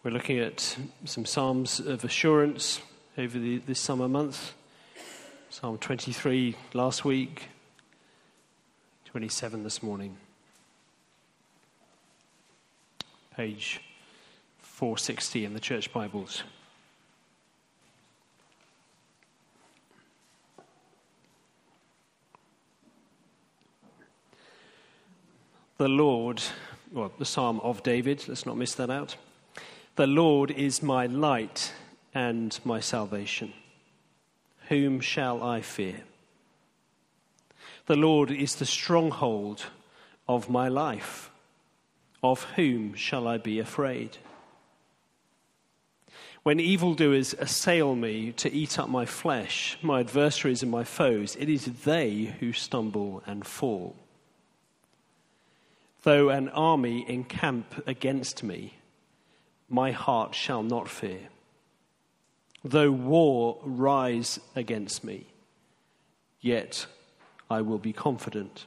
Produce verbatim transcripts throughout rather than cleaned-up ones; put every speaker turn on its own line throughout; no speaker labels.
We're looking at some Psalms of assurance over the, this summer month. Psalm twenty-three last week, twenty-seven this morning. Page four sixty in the Church Bibles. The Lord, well, the Psalm of David, let's not miss that out. The Lord is my light and my salvation. Whom shall I fear? The Lord is the stronghold of my life. Of whom shall I be afraid? When evildoers assail me to eat up my flesh, my adversaries and my foes, it is they who stumble and fall. Though an army encamp against me, my heart shall not fear. Though war rise against me, yet I will be confident.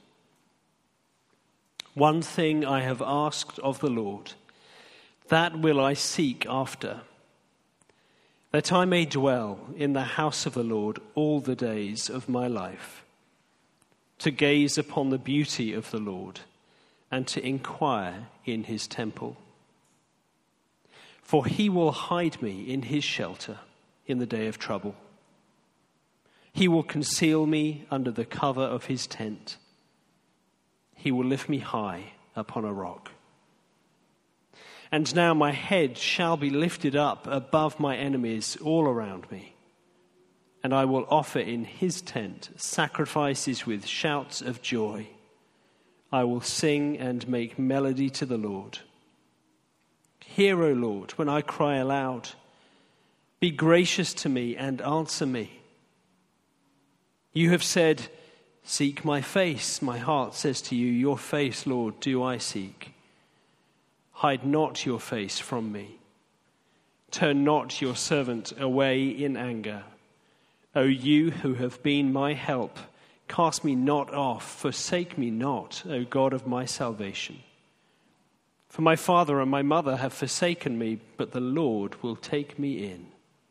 One thing I have asked of the Lord, that will I seek after, that I may dwell in the house of the Lord all the days of my life, to gaze upon the beauty of the Lord and to inquire in his temple. For he will hide me in his shelter in the day of trouble. He will conceal me under the cover of his tent. He will lift me high upon a rock. And now my head shall be lifted up above my enemies all around me. And I will offer in his tent sacrifices with shouts of joy. I will sing and make melody to the Lord. Hear, O Lord, when I cry aloud. Be gracious to me and answer me. You have said, seek my face. My heart says to you, your face, Lord, do I seek. Hide not your face from me. Turn not your servant away in anger. O you who have been my help, cast me not off, forsake me not, O God of my salvation. For my father and my mother have forsaken me, but the Lord will take me in.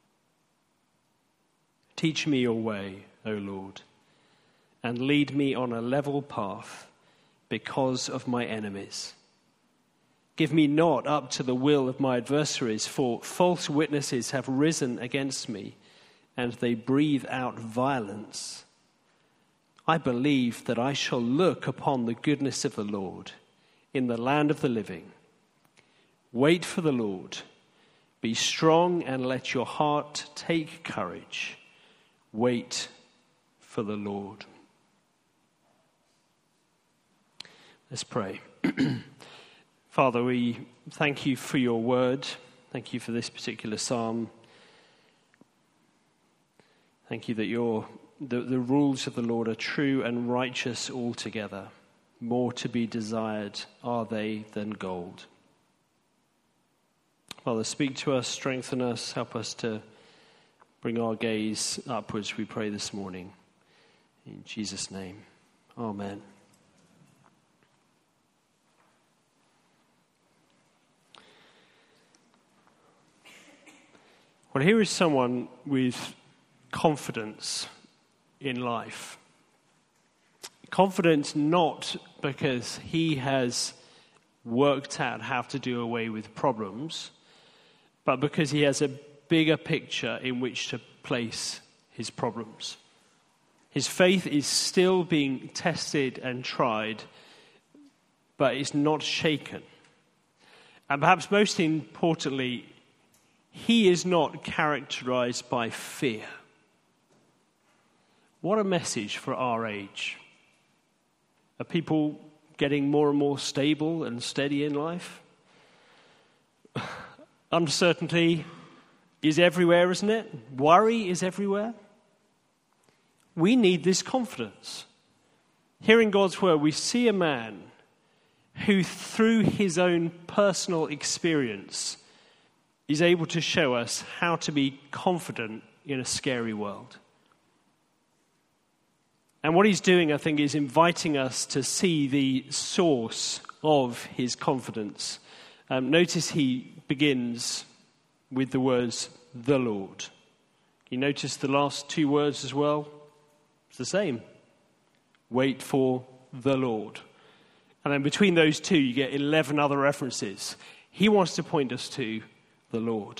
Teach me your way, O Lord, and lead me on a level path because of my enemies. Give me not up to the will of my adversaries, for false witnesses have risen against me, and they breathe out violence. I believe that I shall look upon the goodness of the Lord in the land of the living. Wait for the Lord. Be strong and let your heart take courage. Wait for the Lord. Let's pray. Father, we thank you for your word. Thank you for this particular psalm. Thank you that your the, the rules of the Lord are true and righteous altogether. More to be desired are they than gold. Father, speak to us, strengthen us, help us to bring our gaze upwards, we pray this morning. In Jesus' name, amen. Well, here is someone with confidence in life. Confidence not because he has worked out how to do away with problems, but because he has a bigger picture in which to place his problems. His faith is still being tested and tried, but it's not shaken. And perhaps most importantly, he is not characterized by fear. What a message for our age. Are people getting more and more stable and steady in life? Uncertainty is everywhere, isn't it? Worry is everywhere. We need this confidence. Here in God's word, we see a man who, through his own personal experience, is able to show us how to be confident in a scary world. And what he's doing, I think, is inviting us to see the source of his confidence. Um, notice he begins with the words, the Lord. You notice the last two words as well? It's the same. Wait for the Lord. And then between those two, you get eleven other references. He wants to point us to the Lord.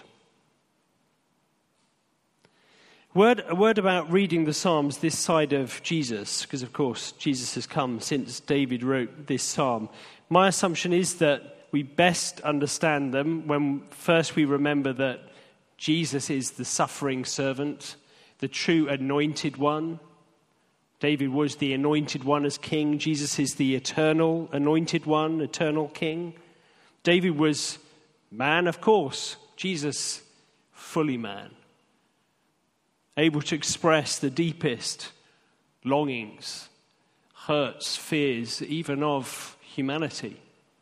Word, a word about reading the Psalms this side of Jesus, because of course Jesus has come since David wrote this psalm. My assumption is that we best understand them when first we remember that Jesus is the suffering servant, the true anointed one. David was the anointed one as king. Jesus is the eternal anointed one, eternal king. David was man, of course. Jesus, fully man. Able to express the deepest longings, hurts, fears, even of humanity.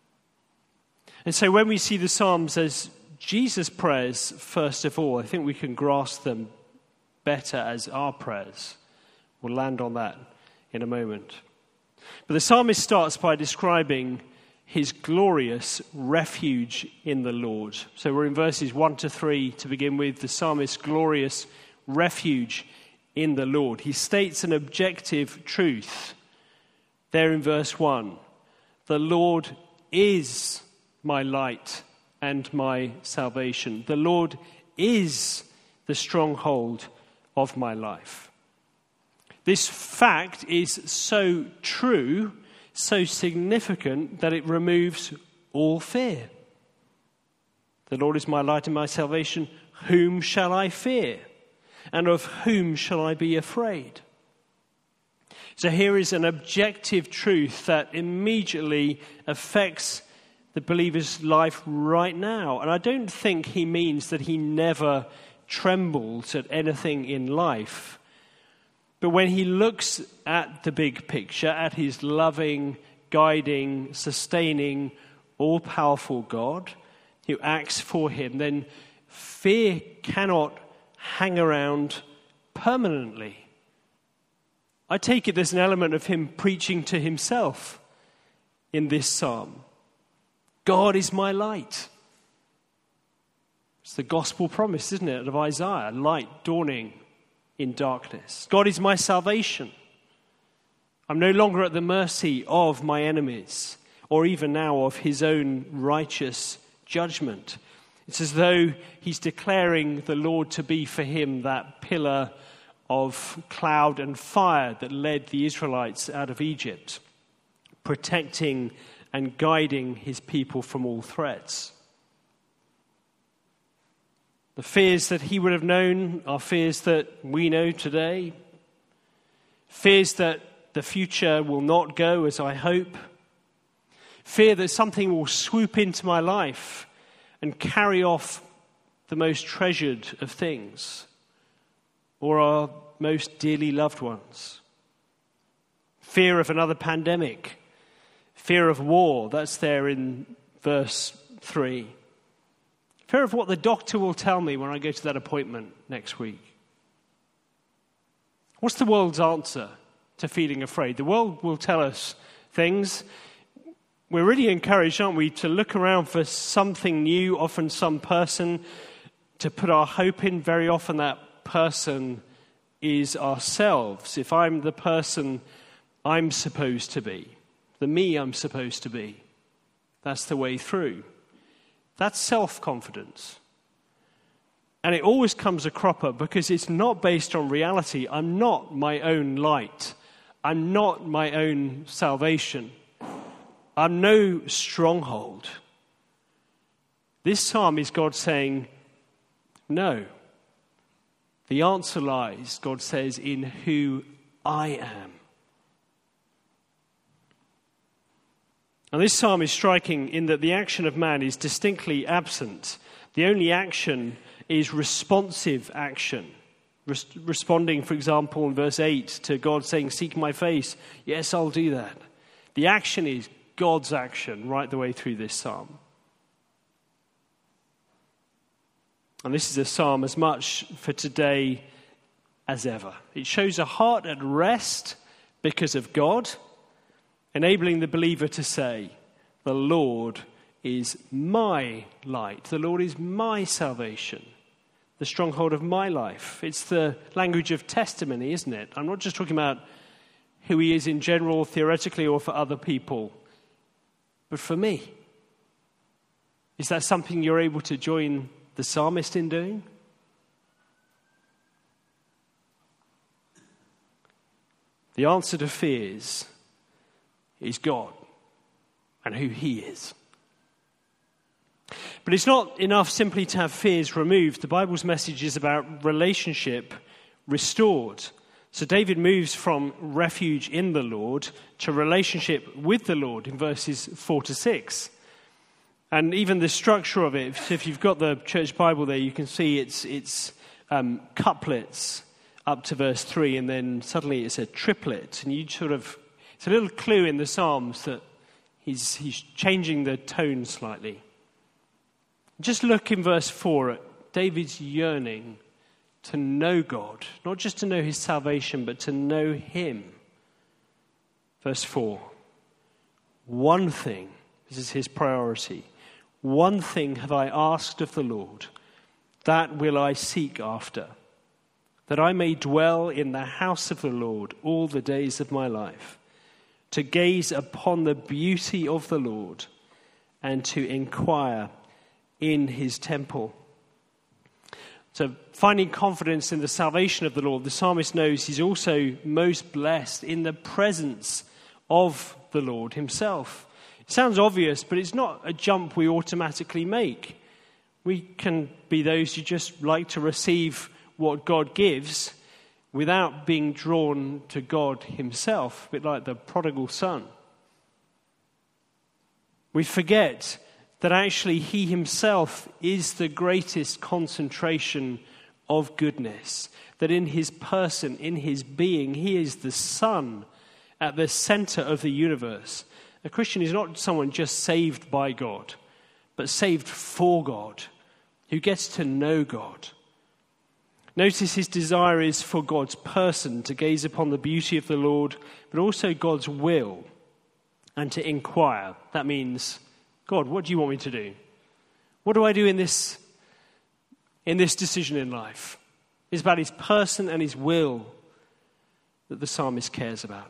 And so when we see the Psalms as Jesus' prayers, first of all, I think we can grasp them better as our prayers. We'll land on that in a moment. But the psalmist starts by describing his glorious refuge in the Lord. So we're in verses one to three to begin with, the psalmist's glorious refuge in the Lord. He states an objective truth there in verse one. The Lord is my light and my salvation. The Lord is the stronghold of my life. This fact is so true, so significant, that it removes all fear. The Lord is my light and my salvation. Whom shall I fear? And of whom shall I be afraid? So here is an objective truth that immediately affects the believer's life right now. And I don't think he means that he never trembles at anything in life. But when he looks at the big picture, at his loving, guiding, sustaining, all-powerful God who acts for him, then fear cannot hang around permanently. I take it there's an element of him preaching to himself in this psalm. God is my light. It's the gospel promise, isn't it, of Isaiah, light dawning in darkness. God is my salvation. I'm no longer at the mercy of my enemies, or even now of his own righteous judgment. It's as though he's declaring the Lord to be for him that pillar of cloud and fire that led the Israelites out of Egypt, protecting and guiding his people from all threats. The fears that he would have known are fears that we know today. Fears that the future will not go as I hope. Fear that something will swoop into my life and carry off the most treasured of things, or our most dearly loved ones. Fear of another pandemic. Fear of war. That's there in verse three. Fear of what the doctor will tell me when I go to that appointment next week. What's the world's answer to feeling afraid? The world will tell us things. We're really encouraged, aren't we, to look around for something new, often some person to put our hope in. Very often that person is ourselves. If I'm the person I'm supposed to be, the me I'm supposed to be, that's the way through. That's self-confidence. And it always comes a cropper because it's not based on reality. I'm not my own light. I'm not my own salvation. I'm no stronghold. This psalm is God saying, no. The answer lies, God says, in who I am. And this psalm is striking in that the action of man is distinctly absent. The only action is responsive action. Res- responding, for example, in verse eight to God saying, seek my face. Yes, I'll do that. The action is God's action right the way through this psalm. And this is a psalm as much for today as ever. It shows a heart at rest because of God, enabling the believer to say, the Lord is my light. The Lord is my salvation, the stronghold of my life. It's the language of testimony, isn't it? I'm not just talking about who he is in general, theoretically, or for other people, but for me. Is that something you're able to join the psalmist in doing? The answer to fears is God and who he is. But it's not enough simply to have fears removed. The Bible's message is about relationship restored. So David moves from refuge in the Lord to relationship with the Lord in verses four to six. And even the structure of it, if you've got the church Bible there, you can see it's, it's um, couplets up to verse three, and then suddenly it's a triplet. And you sort of, it's a little clue in the Psalms that he's, he's changing the tone slightly. Just look in verse four at David's yearning to know God, not just to know his salvation, but to know him. Verse four, one thing, this is his priority, one thing have I asked of the Lord, that will I seek after, that I may dwell in the house of the Lord all the days of my life, to gaze upon the beauty of the Lord and to inquire in his temple. So finding confidence in the salvation of the Lord, the psalmist knows he's also most blessed in the presence of the Lord himself. It sounds obvious, but it's not a jump we automatically make. We can be those who just like to receive what God gives without being drawn to God himself, a bit like the prodigal son. We forget that actually he himself is the greatest concentration of goodness, that in his person, in his being, he is the Son at the center of the universe. A Christian is not someone just saved by God, but saved for God, who gets to know God. Notice his desire is for God's person, to gaze upon the beauty of the Lord, but also God's will, and to inquire. That means, God, what do you want me to do? What do I do in this, in this decision in life? It's about his person and his will that the psalmist cares about.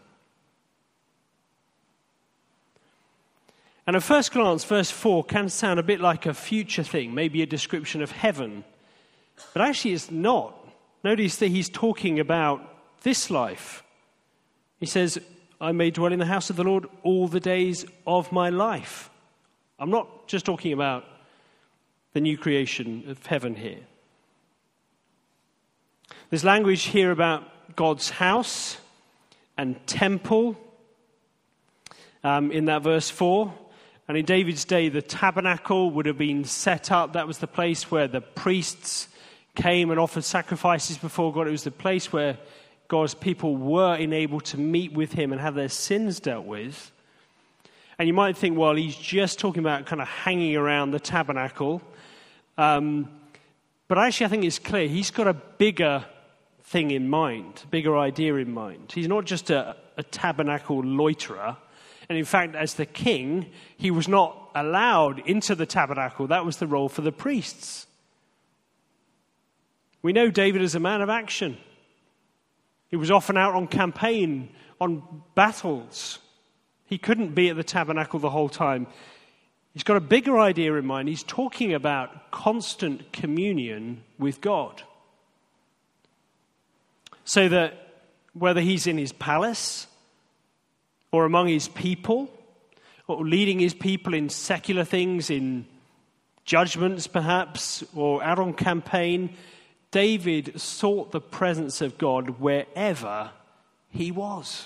And at first glance, verse four can sound a bit like a future thing, maybe a description of heaven. But actually it's not. Notice that he's talking about this life. He says, I may dwell in the house of the Lord all the days of my life. I'm not just talking about the new creation of heaven here. There's language here about God's house and temple um, in that verse four. And in David's day, the tabernacle would have been set up. That was the place where the priests came and offered sacrifices before God. It was the place where God's people were enabled to meet with him and have their sins dealt with. And you might think, well, he's just talking about kind of hanging around the tabernacle. Um, but actually, I think it's clear he's got a bigger thing in mind, a bigger idea in mind. He's not just a, a tabernacle loiterer. And in fact, as the king, he was not allowed into the tabernacle. That was the role for the priests. We know David as a man of action. He was often out on campaign, on battles. He couldn't be at the tabernacle the whole time. He's got a bigger idea in mind. He's talking about constant communion with God. So that whether he's in his palace or among his people, or leading his people in secular things, in judgments perhaps, or out on campaign, David sought the presence of God wherever he was.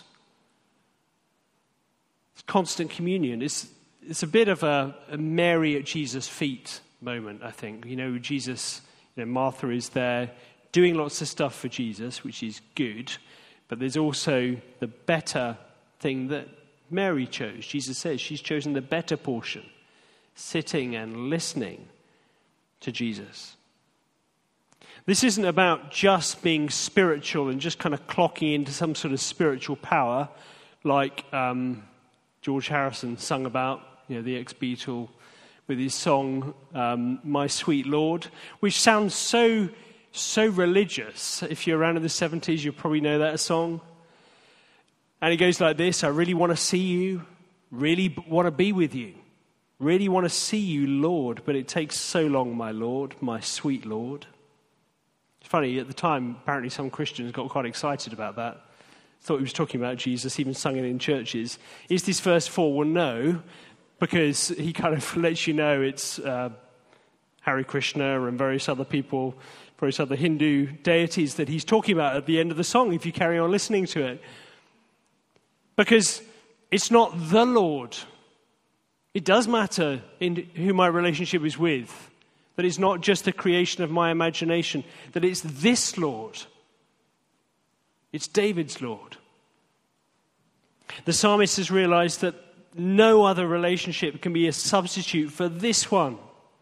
It's constant communion. It's, it's a bit of a, a Mary at Jesus' feet moment, I think. You know, Jesus, you know, Martha is there doing lots of stuff for Jesus, which is good, but there's also the better thing that Mary chose. Jesus says she's chosen the better portion, sitting and listening to Jesus. This isn't about just being spiritual and just kind of clocking into some sort of spiritual power like um, George Harrison sung about, you know, the ex-Beatle with his song, um, My Sweet Lord, which sounds so, so religious. If you're around in the seventies, you'll probably know that song. And it goes like this: I really want to see you, really want to be with you, really want to see you, Lord, but it takes so long, my Lord, my sweet Lord. It's funny, at the time, apparently some Christians got quite excited about that. Thought he was talking about Jesus, even sung it in churches. Is this verse four? Well, no, because he kind of lets you know it's uh, Hare Krishna and various other people, various other Hindu deities that he's talking about at the end of the song, if you carry on listening to it. Because it's not the Lord. It does matter in who my relationship is with, that it's not just a creation of my imagination, that it's this Lord. It's David's Lord. The psalmist has realized that no other relationship can be a substitute for this one.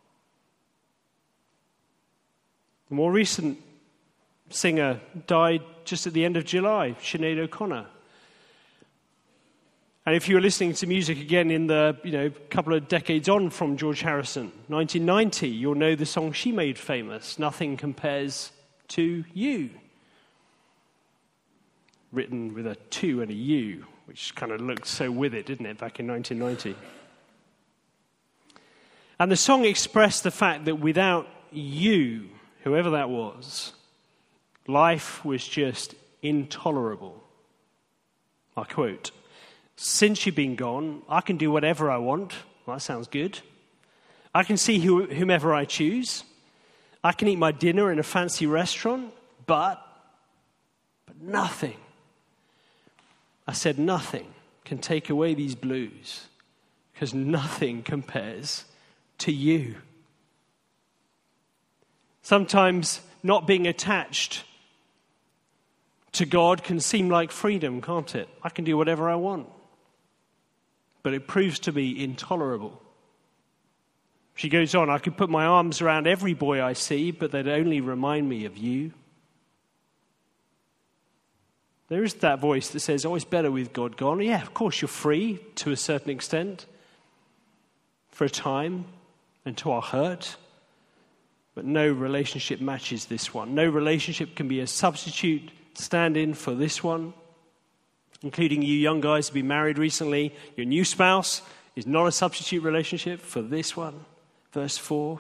The more recent singer died just at the end of July, Sinead O'Connor. And if you were listening to music again in the, you know, couple of decades on from George Harrison, nineteen ninety, you'll know the song she made famous, Nothing Compares to You. Written with a two and a U, which kind of looked so with it, didn't it, back in nineteen ninety? And the song expressed the fact that without you, whoever that was, life was just intolerable. I quote, "Since you've been gone, I can do whatever I want." Well, that sounds good. I can see who, whomever I choose. I can eat my dinner in a fancy restaurant, but, but nothing. I said nothing can take away these blues, because nothing compares to you. Sometimes not being attached to God can seem like freedom, can't it? I can do whatever I want. But it proves to be intolerable. She goes on, I could put my arms around every boy I see, but they'd only remind me of you. There is that voice that says, oh, it's better with God gone. Yeah, of course, you're free to a certain extent, for a time, and to our hurt. But no relationship matches this one. No relationship can be a substitute stand-in for this one, including you young guys who've been married recently. Your new spouse is not a substitute relationship for this one. Verse four.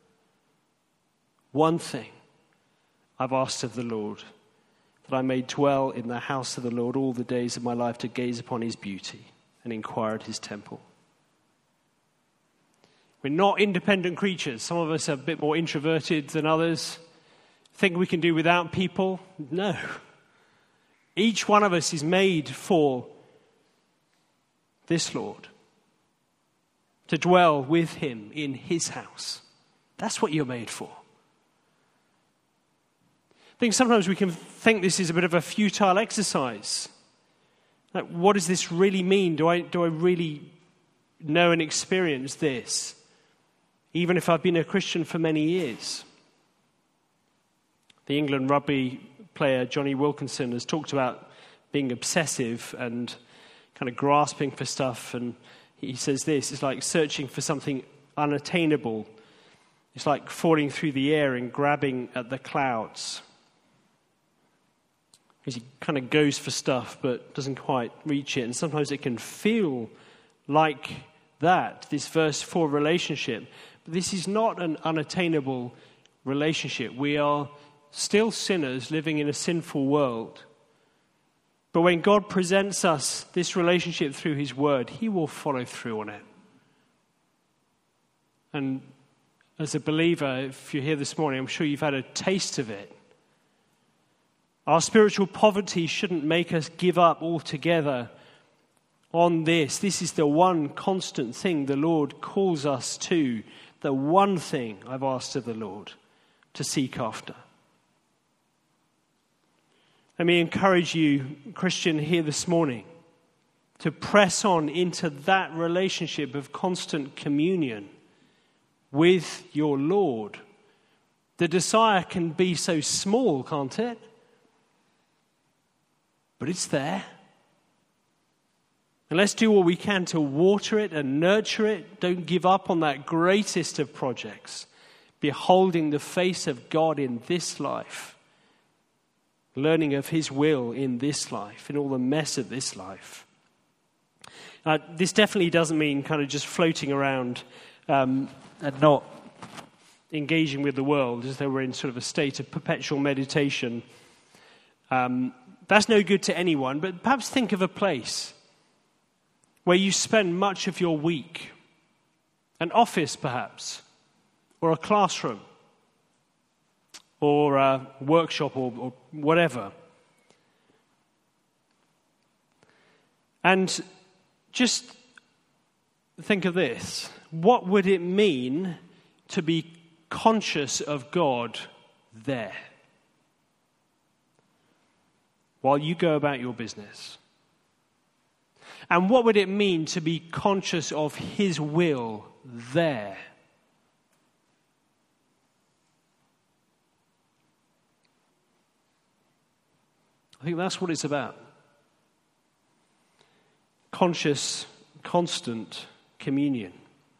One thing I've asked of the Lord, that I may dwell in the house of the Lord all the days of my life, to gaze upon his beauty and inquire at his temple. We're not independent creatures. Some of us are a bit more introverted than others. Think we can do without people? No. Each one of us is made for this Lord, to dwell with him in his house. That's what you're made for. I think sometimes we can think this is a bit of a futile exercise. Like, what does this really mean? Do I, do I really know and experience this, even if I've been a Christian for many years? The England rugby player Johnny Wilkinson has talked about being obsessive and kind of grasping for stuff, and he says this: it's like searching for something unattainable. It's like falling through the air and grabbing at the clouds. Because he kind of goes for stuff but doesn't quite reach it. And sometimes it can feel like that, this verse four relationship. But this is not an unattainable relationship. We are still sinners living in a sinful world. But when God presents us this relationship through his word, he will follow through on it. And as a believer, if you're here this morning, I'm sure you've had a taste of it. Our spiritual poverty shouldn't make us give up altogether on this. This is the one constant thing the Lord calls us to. The one thing I've asked of the Lord to seek after. Let me encourage you, Christian, here this morning, to press on into that relationship of constant communion with your Lord. The desire can be so small, can't it? But it's there. And let's do what we can to water it and nurture it. Don't give up on that greatest of projects, beholding the face of God in this life, learning of his will in this life, in all the mess of this life. Uh, this definitely doesn't mean kind of just floating around um, and not engaging with the world as though we're in sort of a state of perpetual meditation. Um, that's no good to anyone, but perhaps think of a place where you spend much of your week, an office perhaps, or a classroom, or a workshop, or, or whatever. And just think of this. What would it mean to be conscious of God there while you go about your business? And what would it mean to be conscious of his will there? I think that's what it's about. Conscious, constant communion.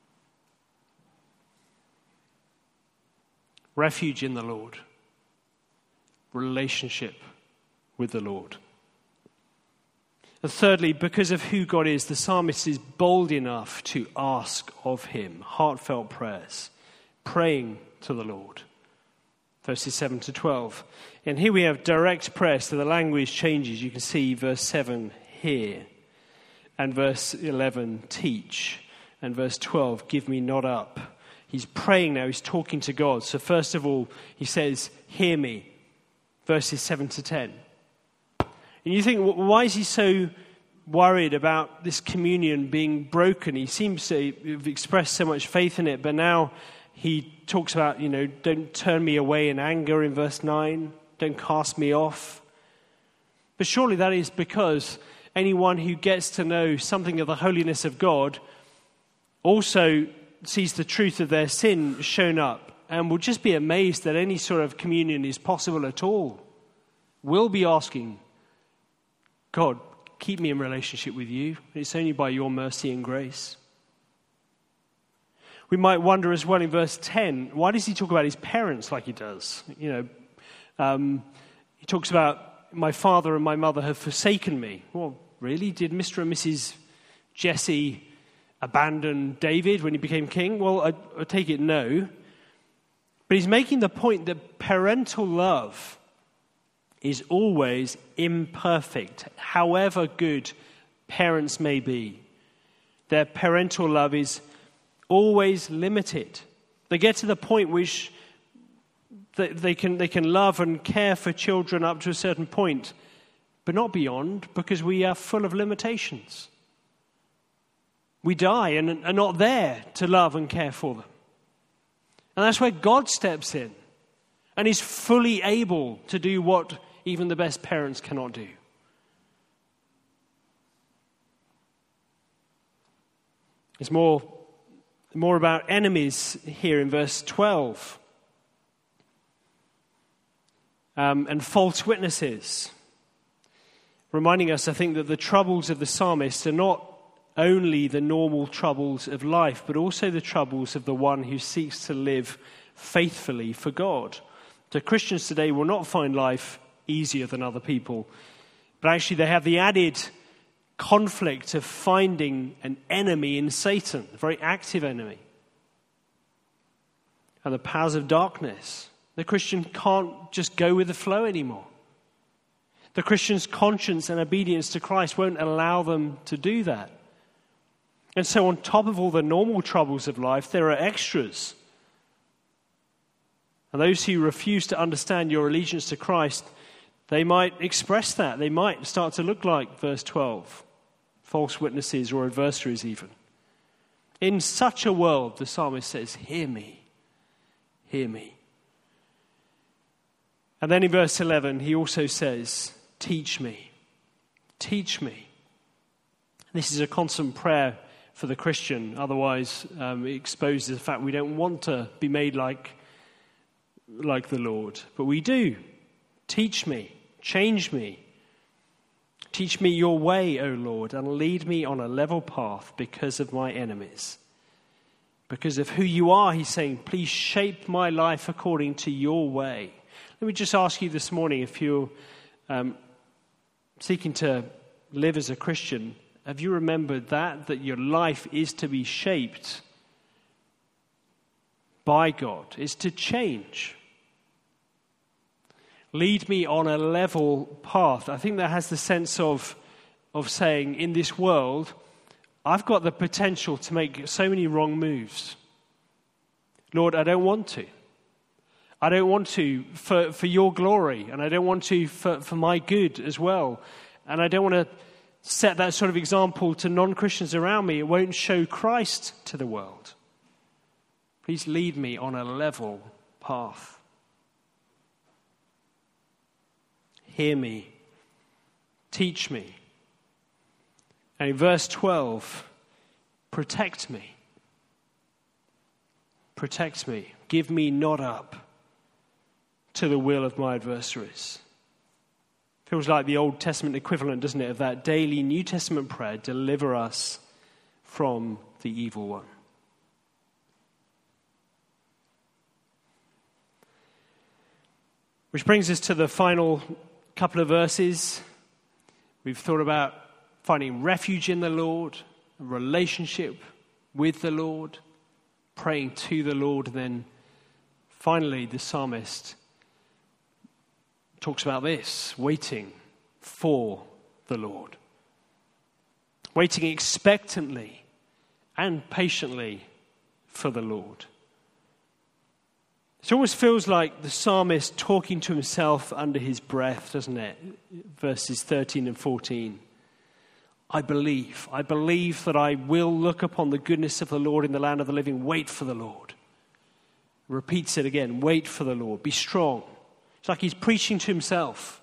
Refuge in the Lord. Relationship with the Lord. And thirdly, because of who God is, the psalmist is bold enough to ask of him heartfelt prayers, praying to the Lord. Verses seven to twelve. And here we have direct prayer, so the language changes. You can see verse seven here. And verse eleven, teach. And verse twelve, give me not up. He's praying now, he's talking to God. So first of all, he says, hear me. Verses seven to ten. And you think, why is he so worried about this communion being broken? He seems to have expressed so much faith in it, but now he talks about, you know, don't turn me away in anger in verse nine. Don't cast me off. But surely that is because anyone who gets to know something of the holiness of God also sees the truth of their sin shown up and will just be amazed that any sort of communion is possible at all. Will be asking, God, keep me in relationship with you. It's only by your mercy and grace. We might wonder as well in verse ten, why does he talk about his parents like he does? You know, um, he talks about my father and my mother have forsaken me. Well, really? Did Mister and Missus Jesse abandon David when he became king? Well, I, I take it no. But he's making the point that parental love is always imperfect, however good parents may be. Their parental love is always limited. They get to the point which they, they can they can love and care for children up to a certain point, but not beyond, because we are full of limitations. We die and are not there to love and care for them. And that's where God steps in and is fully able to do what even the best parents cannot do. It's more, more about enemies here in verse twelve. Um, and false witnesses. Reminding us, I think, that the troubles of the psalmist are not only the normal troubles of life, but also the troubles of the one who seeks to live faithfully for God. So Christians today will not find life easier than other people, but actually they have the added conflict of finding an enemy in Satan, a very active enemy, and the powers of darkness. The Christian can't just go with the flow anymore. The Christian's conscience and obedience to Christ won't allow them to do that. And so on top of all the normal troubles of life, there are extras. And those who refuse to understand your allegiance to Christ, they might express that. They might start to look like verse twelve, false witnesses or adversaries even. In such a world, the psalmist says, hear me, hear me. And then in verse eleven, he also says, teach me, teach me. This is a constant prayer for the Christian. Otherwise, um, it exposes the fact we don't want to be made like, like the Lord. But we do. Teach me, change me. Teach me your way, O Lord, and lead me on a level path because of my enemies. Because of who you are, he's saying, please shape my life according to your way. Let me just ask you this morning, if you're um, seeking to live as a Christian, have you remembered that, that your life is to be shaped by God, is to change? Lead me on a level path. I think that has the sense of, of saying, in this world, I've got the potential to make so many wrong moves. Lord, I don't want to. I don't want to for, for your glory, and I don't want to for, for my good as well. And I don't want to set that sort of example to non-Christians around me. It won't show Christ to the world. Please lead me on a level path. Hear me. Teach me. And in verse twelve, protect me. Protect me. Give me not up to the will of my adversaries. Feels like the Old Testament equivalent, doesn't it, of that daily New Testament prayer, deliver us from the evil one. Which brings us to the final couple of verses. We've thought about finding refuge in the Lord, a relationship with the Lord, praying to the Lord. And then finally, the psalmist talks about this, waiting for the Lord. Waiting expectantly and patiently for the Lord. It almost feels like the psalmist talking to himself under his breath, doesn't it? Verses thirteen and fourteen. I believe, I believe that I will look upon the goodness of the Lord in the land of the living. Wait for the Lord. Repeats it again. Wait for the Lord. Be strong. It's like he's preaching to himself.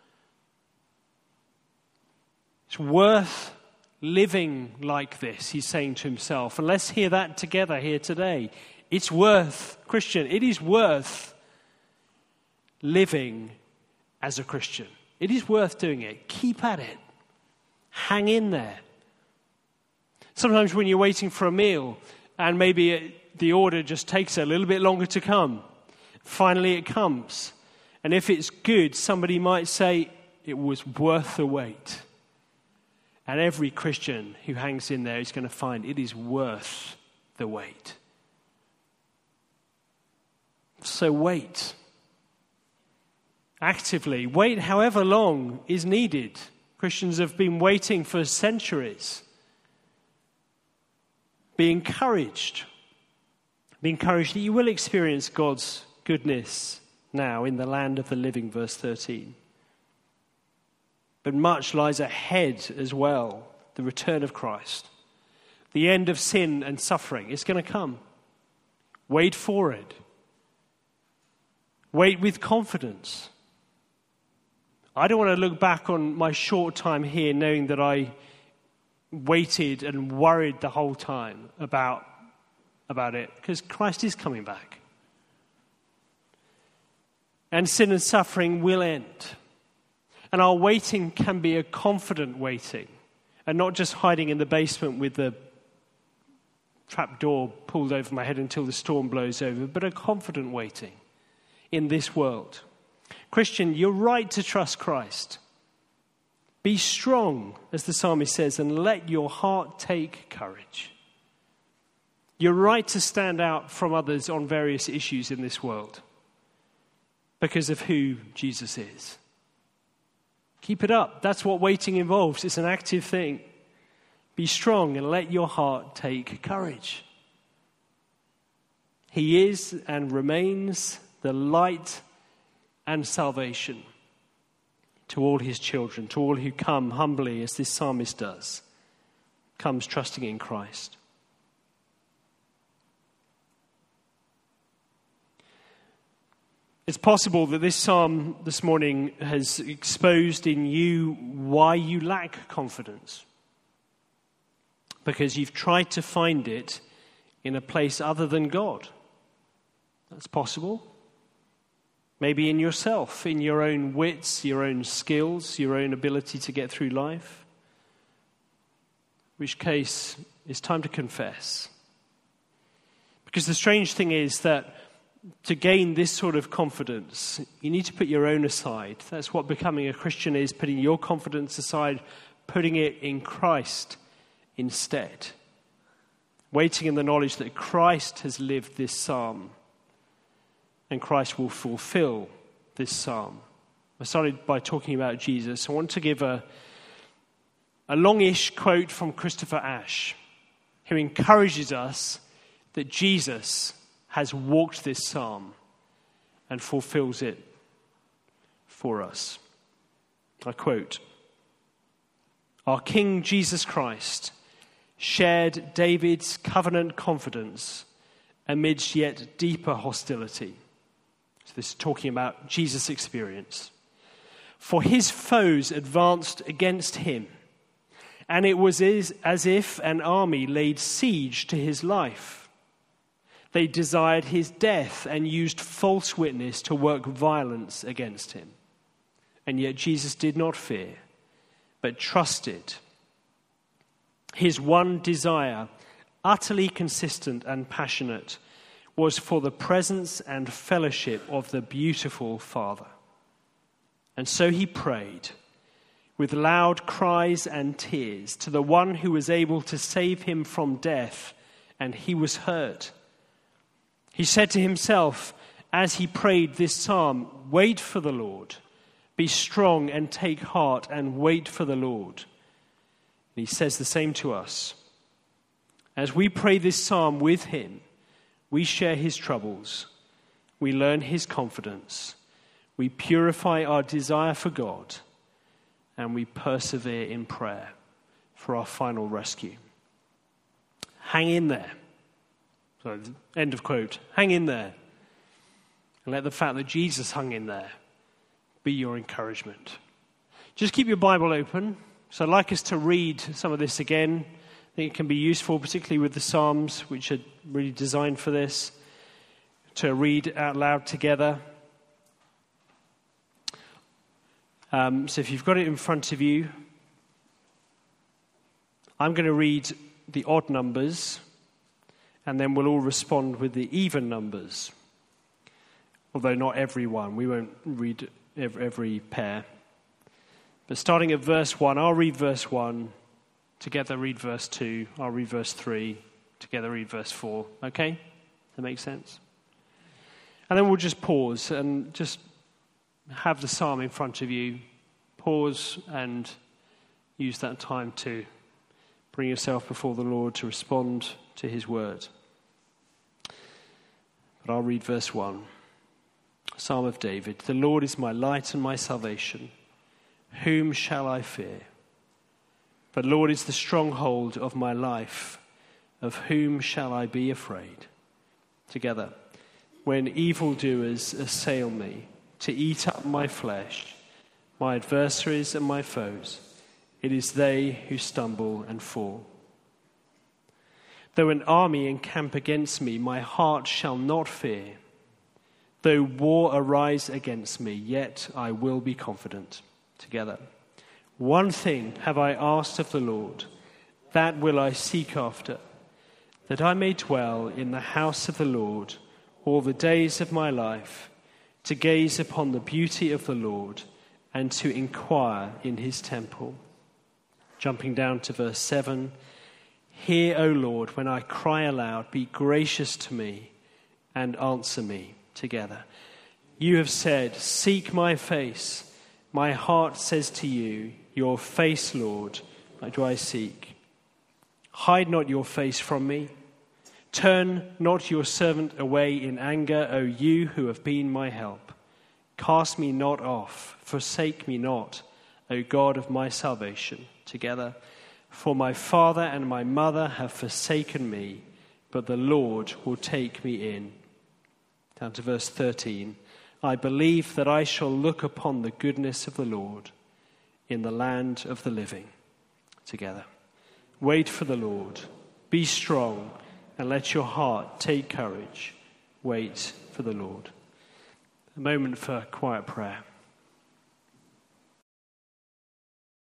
It's worth living like this, he's saying to himself. And let's hear that together here today. It's worth, Christian, it is worth living as a Christian. It is worth doing it. Keep at it. Hang in there. Sometimes when you're waiting for a meal and maybe it, the order just takes a little bit longer to come, finally it comes. And if it's good, somebody might say it was worth the wait. And every Christian who hangs in there is going to find it is worth the wait. So wait. Actively. Wait however long is needed. Christians have been waiting for centuries. Be encouraged. Be encouraged that you will experience God's goodness now in the land of the living, verse thirteen. But much lies ahead as well. The return of Christ. The end of sin and suffering is going to come. Wait for it. Wait with confidence. I don't want to look back on my short time here knowing that I waited and worried the whole time about, about it, because Christ is coming back. And sin and suffering will end. And our waiting can be a confident waiting, and not just hiding in the basement with the trap door pulled over my head until the storm blows over, but a confident waiting in this world. Christian, you're right to trust Christ. Be strong, as the psalmist says, and let your heart take courage. You're right to stand out from others on various issues in this world because of who Jesus is. Keep it up. That's what waiting involves. It's an active thing. Be strong and let your heart take courage. He is and remains the light and salvation to all his children, to all who come humbly, as this psalmist does, comes trusting in Christ. It's possible that this psalm this morning has exposed in you why you lack confidence, because you've tried to find it in a place other than God. That's possible. Maybe in yourself, in your own wits, your own skills, your own ability to get through life. In which case, it's time to confess. Because the strange thing is that to gain this sort of confidence, you need to put your own aside. That's what becoming a Christian is, putting your confidence aside, putting it in Christ instead. Waiting in the knowledge that Christ has lived this psalm and Christ will fulfill this psalm. I started by talking about Jesus. I want to give a, a longish quote from Christopher Ash, who encourages us that Jesus has walked this psalm and fulfills it for us. I quote, "Our King Jesus Christ shared David's covenant confidence amidst yet deeper hostility." So this is talking about Jesus' experience. "For his foes advanced against him, and it was as if an army laid siege to his life. They desired his death and used false witness to work violence against him. And yet Jesus did not fear, but trusted. His one desire, utterly consistent and passionate, was for the presence and fellowship of the beautiful Father. And so he prayed, with loud cries and tears, to the one who was able to save him from death, and he was heard. He said to himself, as he prayed this psalm, 'Wait for the Lord. Be strong and take heart and wait for the Lord.' And he says the same to us. As we pray this psalm with him, we share his troubles. We learn his confidence. We purify our desire for God. And we persevere in prayer for our final rescue." Hang in there. So, end of quote. Hang in there. And let the fact that Jesus hung in there be your encouragement. Just keep your Bible open. So I'd like us to read some of this again. I think it can be useful, particularly with the Psalms, which are really designed for this, to read out loud together. Um, so if you've got it in front of you, I'm going to read the odd numbers, and then we'll all respond with the even numbers. Although not every one. We won't read every, every pair. But starting at verse one, I'll read verse one. Together read verse two. I'll read verse three. Together read verse four. Okay? That makes sense? And then we'll just pause and just have the psalm in front of you. Pause and use that time to bring yourself before the Lord to respond to his word. But I'll read verse one. Psalm of David. "The Lord is my light and my salvation. Whom shall I fear? But Lord is the stronghold of my life. Of whom shall I be afraid?" Together. "When evildoers assail me to eat up my flesh, my adversaries and my foes, it is they who stumble and fall. Though an army encamp against me, my heart shall not fear. Though war arise against me, yet I will be confident." Together. "One thing have I asked of the Lord, that will I seek after, that I may dwell in the house of the Lord all the days of my life, to gaze upon the beauty of the Lord and to inquire in his temple." Jumping down to verse seven. "Hear, O Lord, when I cry aloud, be gracious to me and answer me." Together. "You have said, seek my face. My heart says to you, your face, Lord, do I seek. Hide not your face from me. Turn not your servant away in anger, O you who have been my help. Cast me not off, forsake me not, O God of my salvation." Together. "For my father and my mother have forsaken me, but the Lord will take me in." Down to verse thirteen. "I believe that I shall look upon the goodness of the Lord in the land of the living." Together. "Wait for the Lord. Be strong and let your heart take courage. Wait for the Lord." A moment for quiet prayer.